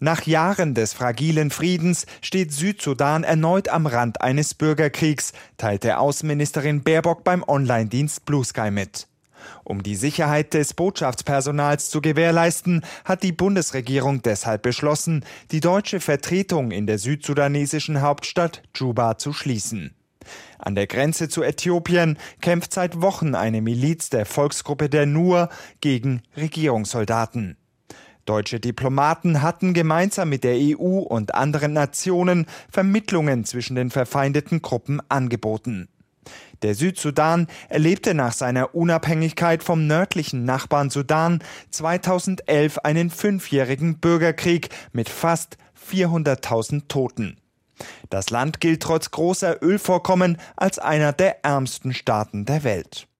Nach Jahren des fragilen Friedens steht Südsudan erneut am Rand eines Bürgerkriegs, teilte Außenministerin Baerbock beim Online-Dienst Blue Sky mit. Um die Sicherheit des Botschaftspersonals zu gewährleisten, hat die Bundesregierung deshalb beschlossen, die deutsche Vertretung in der südsudanesischen Hauptstadt Juba zu schließen. An der Grenze zu Äthiopien kämpft seit Wochen eine Miliz der Volksgruppe der Nuer gegen Regierungssoldaten. Deutsche Diplomaten hatten gemeinsam mit der EU und anderen Nationen Vermittlungen zwischen den verfeindeten Gruppen angeboten. Der Südsudan erlebte nach seiner Unabhängigkeit vom nördlichen Nachbarn Sudan 2011 einen 5-jährigen Bürgerkrieg mit fast 400.000 Toten. Das Land gilt trotz großer Ölvorkommen als einer der ärmsten Staaten der Welt.